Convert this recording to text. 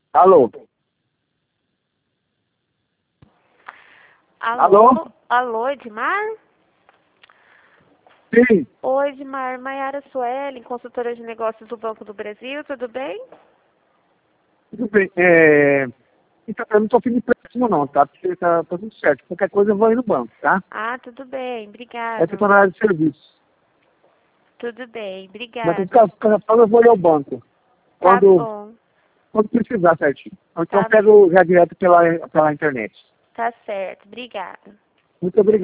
Alô? Alô? Alô, Edmar? Sim, Oi, Edmar. Maiara Suelen, consultora de negócios do Banco do Brasil, tudo bem? tudo bem. Então, eu não tô afim de empréstimo não, tá? Porque tá tudo certo. Qualquer coisa eu vou aí no banco, tá? Ah, tudo bem, Essa obrigado. tá na área de serviço. Tudo bem, Mas obrigado. em caso eu vou ir ao banco. Tá Quando, bom, quando precisar certinho. Ou então eu tá, pego já direto pela internet. tá certo, obrigado. Muito obrigado.